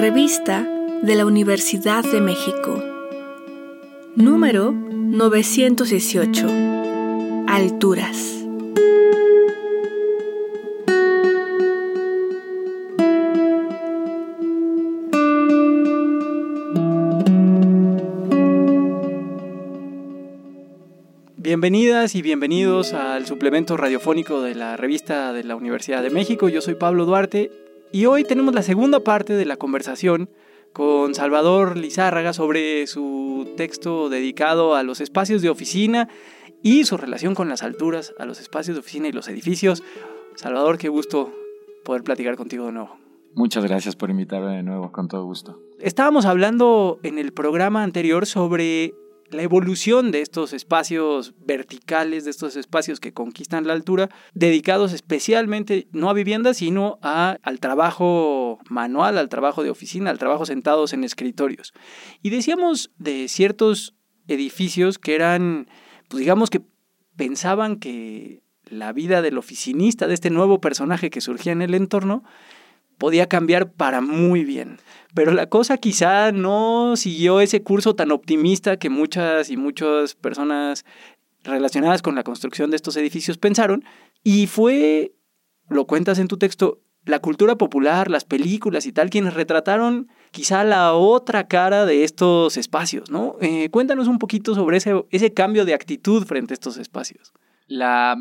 Revista de la Universidad de México. Número 918. Alturas. Bienvenidas y bienvenidos al suplemento radiofónico de la Revista de la Universidad de México. Yo soy Pablo Duarte y hoy tenemos la segunda parte de la conversación con Salvador Lizárraga sobre su texto dedicado a los espacios de oficina y su relación con las alturas, a los espacios de oficina y los edificios. Salvador, qué gusto poder platicar contigo de nuevo. Muchas gracias por invitarme de nuevo, con todo gusto. Estábamos hablando en el programa anterior sobre la evolución de estos espacios verticales, de estos espacios que conquistan la altura, dedicados especialmente no a viviendas, sino al trabajo manual, al trabajo de oficina, al trabajo sentados en escritorios. Y decíamos de ciertos edificios que eran, pues digamos que pensaban que la vida del oficinista, de este nuevo personaje que surgía en el entorno, podía cambiar para muy bien. Pero la cosa quizá no siguió ese curso tan optimista que muchas personas relacionadas con la construcción de estos edificios pensaron. Y fue, lo cuentas en tu texto, la cultura popular, las películas y tal, quienes retrataron quizá la otra cara de estos espacios, ¿no? Cuéntanos un poquito sobre ese cambio de actitud frente a estos espacios. La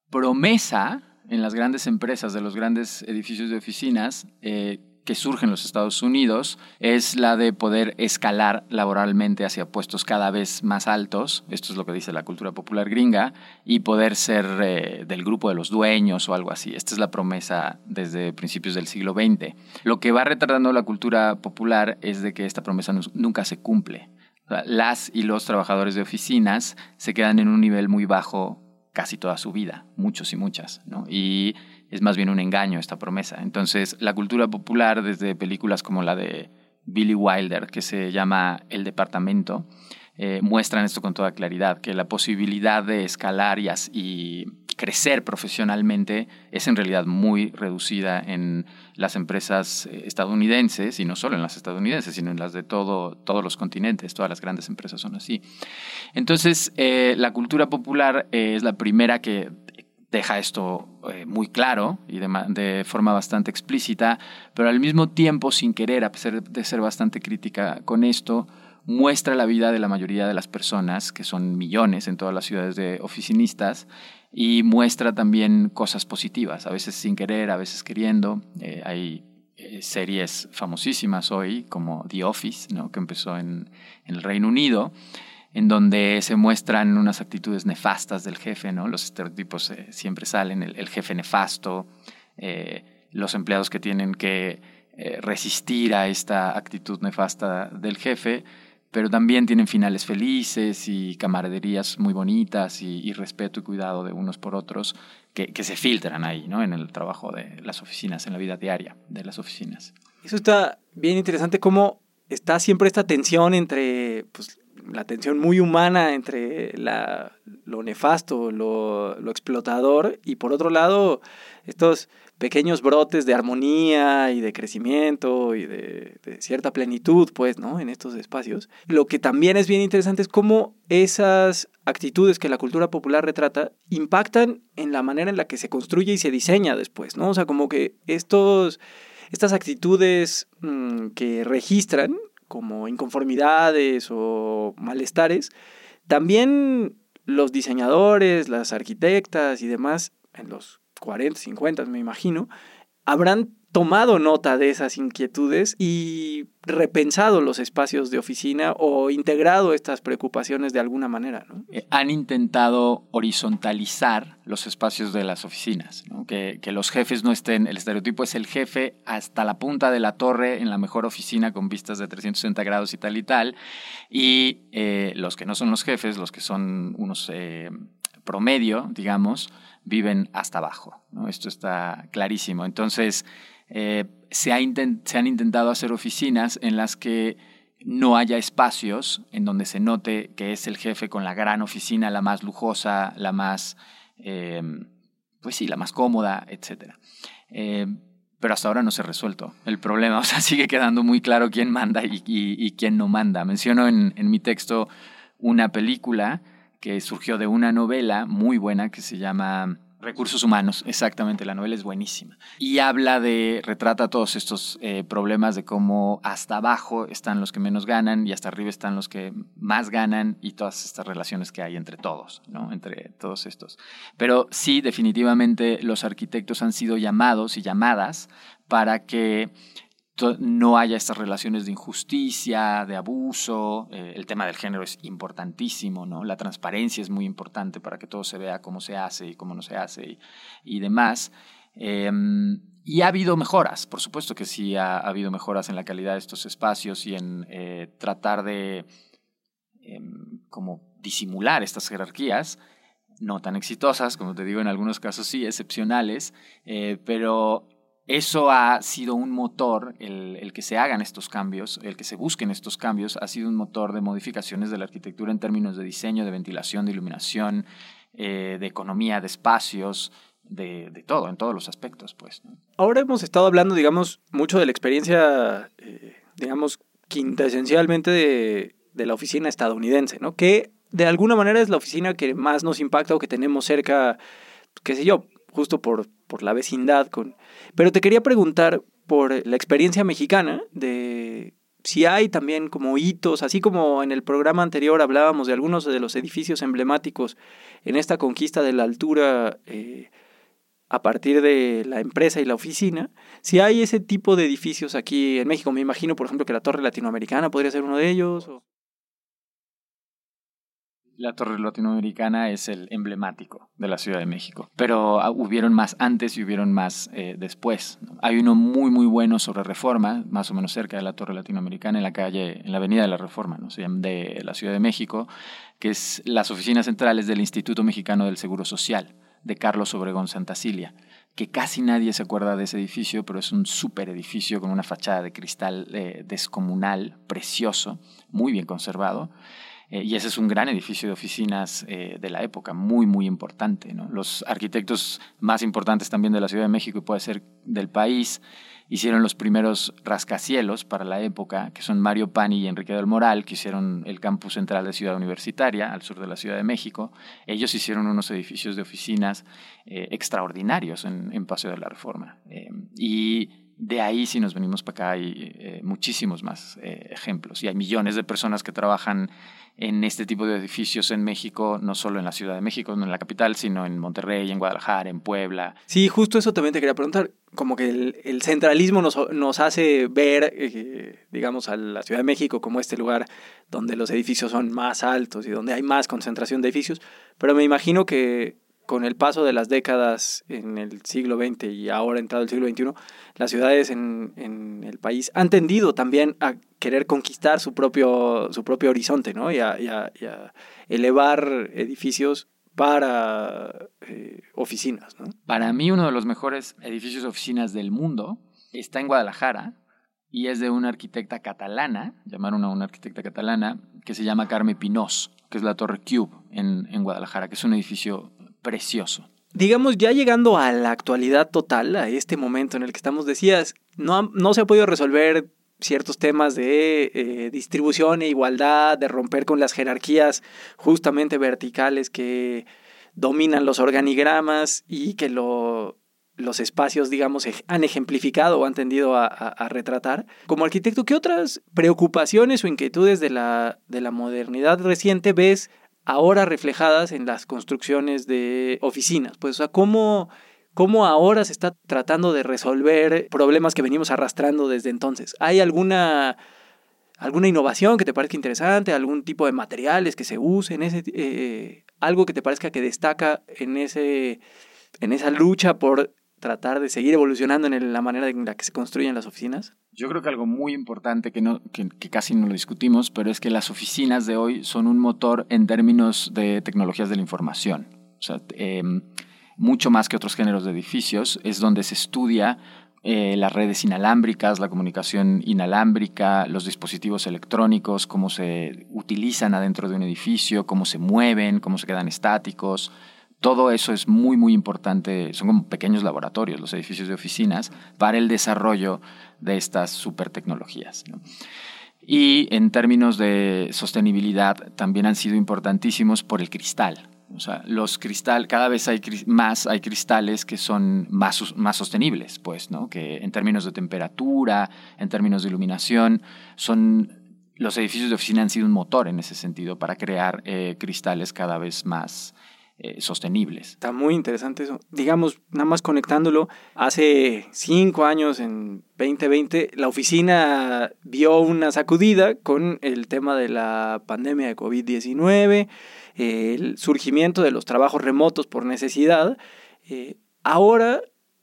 promesa en las grandes empresas de los grandes edificios de oficinas que surgen en los Estados Unidos es la de poder escalar laboralmente hacia puestos cada vez más altos, esto es lo que dice la cultura popular gringa, y poder ser del grupo de los dueños o algo así. Esta es la promesa desde principios del siglo XX. Lo que va retardando la cultura popular es de que esta promesa nunca se cumple. O sea, las y los trabajadores de oficinas se quedan en un nivel muy bajo casi toda su vida, muchos y muchas, ¿no? Y es más bien un engaño esta promesa. Entonces, la cultura popular, desde películas como la de Billy Wilder, que se llama El Departamento, muestran esto con toda claridad, que la posibilidad de escalar y crecer profesionalmente es en realidad muy reducida en las empresas estadounidenses, y no solo en las estadounidenses, sino en las de todos los continentes. Todas las grandes empresas son así. Entonces, la cultura popular es la primera que deja esto muy claro y de forma bastante explícita, pero al mismo tiempo, sin querer, a pesar de ser bastante crítica con esto, muestra la vida de la mayoría de las personas, que son millones en todas las ciudades de oficinistas, y muestra también cosas positivas, a veces sin querer, a veces queriendo. Hay series famosísimas hoy, como The Office, ¿no?, que empezó en el Reino Unido, en donde se muestran unas actitudes nefastas del jefe, ¿no? Los estereotipos siempre salen, el jefe nefasto, los empleados que tienen que resistir a esta actitud nefasta del jefe, pero también tienen finales felices y camaraderías muy bonitas y respeto y cuidado de unos por otros que se filtran ahí, ¿no?, en el trabajo de las oficinas, en la vida diaria de las oficinas. Eso está bien interesante, cómo está siempre esta tensión entre, pues, la tensión muy humana entre lo nefasto, lo explotador, y por otro lado estos pequeños brotes de armonía y de crecimiento y de cierta plenitud, pues, ¿no?, en estos espacios. Lo que también es bien interesante es cómo esas actitudes que la cultura popular retrata impactan en la manera en la que se construye y se diseña después, ¿no? O sea, como que estas actitudes que registran como inconformidades o malestares, también los diseñadores, las arquitectas y demás, en los 40, 50, me imagino, habrán tomado nota de esas inquietudes y repensado los espacios de oficina o integrado estas preocupaciones de alguna manera, ¿no? Han intentado horizontalizar los espacios de las oficinas, ¿no? Que los jefes no estén, el estereotipo es el jefe hasta la punta de la torre en la mejor oficina con vistas de 360 grados y tal, y los que no son los jefes, los que son unos promedio, digamos, viven hasta abajo, ¿no? Esto está clarísimo. Entonces, se han intentado hacer oficinas en las que no haya espacios en donde se note que es el jefe con la gran oficina, la más lujosa, la más, la más cómoda, etc. pero hasta ahora no se ha resuelto el problema. O sea, sigue quedando muy claro quién manda y quién no manda. Menciono en mi texto una película que surgió de una novela muy buena que se llama Recursos Humanos. Exactamente, la novela es buenísima. Y retrata todos estos problemas de cómo hasta abajo están los que menos ganan y hasta arriba están los que más ganan y todas estas relaciones que hay entre todos, ¿no? Entre todos estos. Pero sí, definitivamente los arquitectos han sido llamados y llamadas para que no haya estas relaciones de injusticia, de abuso. El tema del género es importantísimo, ¿no? La transparencia es muy importante para que todo se vea cómo se hace y cómo no se hace y demás. Y ha habido mejoras, por supuesto que sí ha habido mejoras en la calidad de estos espacios y en tratar de como disimular estas jerarquías, no tan exitosas, como te digo, en algunos casos sí, excepcionales, pero eso ha sido un motor, el que se hagan estos cambios, el que se busquen estos cambios, ha sido un motor de modificaciones de la arquitectura en términos de diseño, de ventilación, de iluminación, de economía, de espacios, de todo, en todos los aspectos, pues, ¿no? Ahora hemos estado hablando, digamos, mucho de la experiencia, digamos, quintesencialmente de la oficina estadounidense, ¿no? Que de alguna manera es la oficina que más nos impacta o que tenemos cerca, qué sé yo, justo por la vecindad. Pero te quería preguntar por la experiencia mexicana, de si hay también como hitos, así como en el programa anterior hablábamos de algunos de los edificios emblemáticos en esta conquista de la altura a partir de la empresa y la oficina, si hay ese tipo de edificios aquí en México. Me imagino, por ejemplo, que la Torre Latinoamericana podría ser uno de ellos. La Torre Latinoamericana es el emblemático de la Ciudad de México, pero hubieron más antes y hubieron más después, ¿no? Hay uno muy, muy bueno sobre Reforma, más o menos cerca de la Torre Latinoamericana, en la Avenida de la Reforma, ¿no? Se llama, de la Ciudad de México, que es las oficinas centrales del Instituto Mexicano del Seguro Social, de Carlos Obregón Santacilia, que casi nadie se acuerda de ese edificio, pero es un súper edificio con una fachada de cristal descomunal, precioso, muy bien conservado. Y ese es un gran edificio de oficinas de la época, muy, muy importante, ¿no? Los arquitectos más importantes también de la Ciudad de México y puede ser del país hicieron los primeros rascacielos para la época, que son Mario Pani y Enrique del Moral, que hicieron el campus central de Ciudad Universitaria, al sur de la Ciudad de México. Ellos hicieron unos edificios de oficinas extraordinarios en Paseo de la Reforma. Y de ahí, si nos venimos para acá, hay muchísimos más ejemplos. Y hay millones de personas que trabajan en este tipo de edificios en México, no solo en la Ciudad de México, no en la capital, sino en Monterrey, en Guadalajara, en Puebla. Sí, justo eso también te quería preguntar. Como que el centralismo nos hace ver, digamos, a la Ciudad de México como este lugar donde los edificios son más altos y donde hay más concentración de edificios. Pero me imagino que con el paso de las décadas en el siglo XX y ahora entrado el siglo XXI, las ciudades en el país han tendido también a querer conquistar su propio horizonte, ¿no? Y a elevar edificios para oficinas, ¿no? Para mí, uno de los mejores edificios de oficinas del mundo está en Guadalajara y es de una arquitecta catalana, llamaron a una arquitecta catalana, que se llama Carme Pinós, que es la Torre Cube en Guadalajara, que es un edificio precioso. Digamos, ya llegando a la actualidad total, a este momento en el que estamos, decías, no se ha podido resolver ciertos temas de distribución e igualdad, de romper con las jerarquías justamente verticales que dominan los organigramas y que los espacios, digamos, han ejemplificado o han tendido a retratar. Como arquitecto, ¿qué otras preocupaciones o inquietudes de la modernidad reciente ves ahora reflejadas en las construcciones de oficinas? Pues, o sea, ¿cómo ahora se está tratando de resolver problemas que venimos arrastrando desde entonces? ¿Hay alguna innovación que te parezca interesante? ¿Algún tipo de materiales que se usen? ¿Algo que te parezca que destaca en esa lucha por tratar de seguir evolucionando en la manera en la que se construyen las oficinas? Yo creo que algo muy importante que casi no lo discutimos, pero es que las oficinas de hoy son un motor en términos de tecnologías de la información. O sea, mucho más que otros géneros de edificios, es donde se estudia las redes inalámbricas, la comunicación inalámbrica, los dispositivos electrónicos, cómo se utilizan adentro de un edificio, cómo se mueven, cómo se quedan estáticos. Todo eso es muy, muy importante. Son como pequeños laboratorios los edificios de oficinas para el desarrollo de estas super tecnologías, ¿no? Y en términos de sostenibilidad también han sido importantísimos por el cristal. O sea, cada vez hay cristales que son más sostenibles, pues, ¿no? Que en términos de temperatura, en términos de iluminación, los edificios de oficina han sido un motor en ese sentido para crear cristales cada vez más sostenibles. Está muy interesante eso. Digamos, nada más conectándolo, hace 5 años, en 2020, la oficina dio una sacudida con el tema de la pandemia de COVID-19, el surgimiento de los trabajos remotos por necesidad. Ahora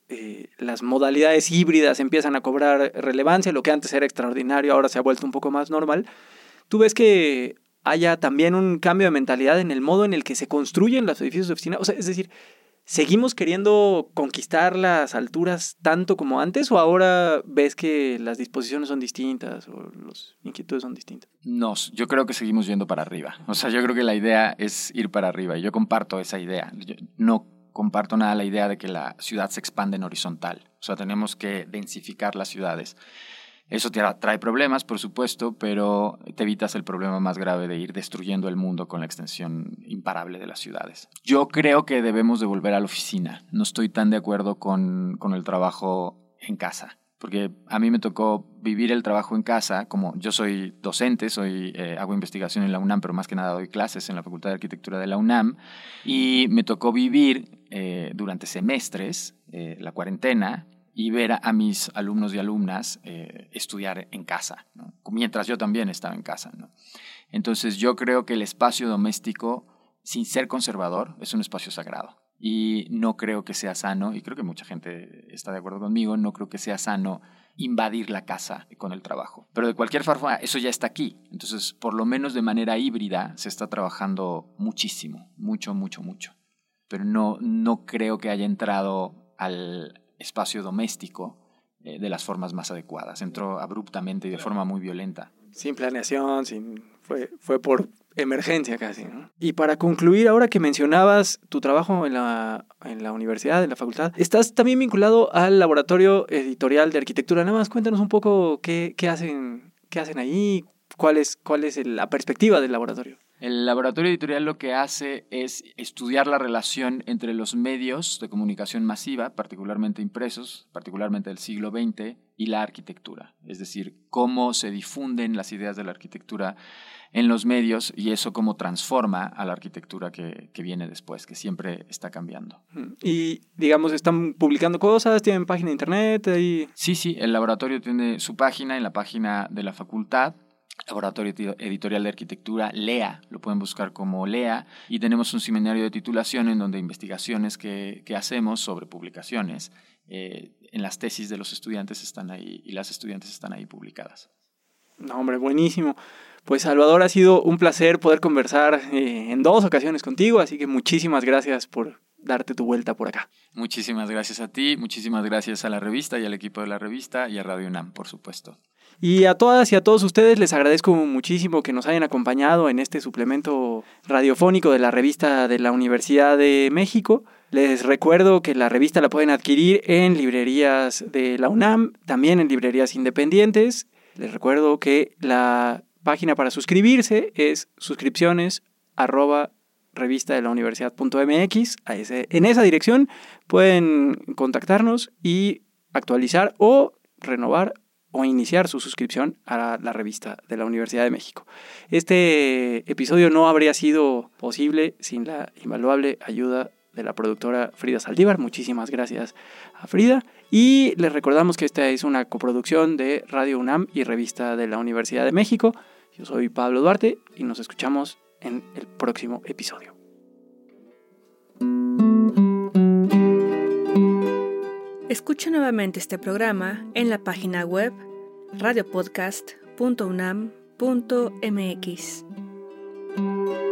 las modalidades híbridas empiezan a cobrar relevancia, lo que antes era extraordinario ahora se ha vuelto un poco más normal. ¿Tú ves que haya también un cambio de mentalidad en el modo en el que se construyen los edificios de oficina? O sea, es decir, ¿seguimos queriendo conquistar las alturas tanto como antes o ahora ves que las disposiciones son distintas o las inquietudes son distintas? No, yo creo que seguimos yendo para arriba. O sea, yo creo que la idea es ir para arriba y yo comparto esa idea. Yo no comparto nada la idea de que la ciudad se expande en horizontal. O sea, tenemos que densificar las ciudades. Eso trae problemas, por supuesto, pero te evitas el problema más grave de ir destruyendo el mundo con la extensión imparable de las ciudades. Yo creo que debemos de volver a la oficina. No estoy tan de acuerdo con el trabajo en casa, porque a mí me tocó vivir el trabajo en casa. Como yo soy docente, hago investigación en la UNAM, pero más que nada doy clases en la Facultad de Arquitectura de la UNAM, y me tocó vivir durante semestres la cuarentena y ver a mis alumnos y alumnas estudiar en casa, ¿no? Mientras yo también estaba en casa, ¿no? Entonces yo creo que el espacio doméstico, sin ser conservador, es un espacio sagrado. Y no creo que sea sano, y creo que mucha gente está de acuerdo conmigo, no creo que sea sano invadir la casa con el trabajo. Pero de cualquier forma, eso ya está aquí. Entonces, por lo menos de manera híbrida, se está trabajando muchísimo, mucho. Pero no creo que haya entrado al espacio doméstico de las formas más adecuadas. Entró abruptamente y de forma muy violenta. Sin planeación, fue por emergencia casi, ¿no? Y para concluir, ahora que mencionabas tu trabajo en la universidad, en la facultad, estás también vinculado al laboratorio editorial de arquitectura. Nada más cuéntanos un poco qué hacen ahí, cuál es la perspectiva del laboratorio. El laboratorio editorial lo que hace es estudiar la relación entre los medios de comunicación masiva, particularmente impresos, particularmente del siglo XX, y la arquitectura. Es decir, cómo se difunden las ideas de la arquitectura en los medios y eso cómo transforma a la arquitectura que viene después, que siempre está cambiando. Y, digamos, ¿están publicando cosas? ¿Tienen página de internet? Ahí? Sí, el laboratorio tiene su página en la página de la facultad. Laboratorio Editorial de Arquitectura, LEA, lo pueden buscar como LEA, y tenemos un seminario de titulación en donde investigaciones que hacemos sobre publicaciones en las tesis de los estudiantes están ahí y las estudiantes están ahí publicadas. No, hombre, buenísimo. Pues Salvador, ha sido un placer poder conversar en 2 ocasiones contigo, así que muchísimas gracias por darte tu vuelta por acá. Muchísimas gracias a ti, muchísimas gracias a la revista y al equipo de la revista y a Radio UNAM, por supuesto. Y a todas y a todos ustedes les agradezco muchísimo que nos hayan acompañado en este suplemento radiofónico de la revista de la Universidad de México. Les recuerdo que la revista la pueden adquirir en librerías de la UNAM, también en librerías independientes. Les recuerdo que la página para suscribirse es suscripciones@revistadelauniversidad.mx. En esa dirección pueden contactarnos y actualizar o renovar o iniciar su suscripción a la revista de la Universidad de México. Este episodio no habría sido posible sin la invaluable ayuda de la productora Frida Saldívar. Muchísimas gracias a Frida. Y les recordamos que esta es una coproducción de Radio UNAM y Revista de la Universidad de México. Yo soy Pablo Duarte y nos escuchamos en el próximo episodio. Escucha nuevamente este programa en la página web radiopodcast.unam.mx.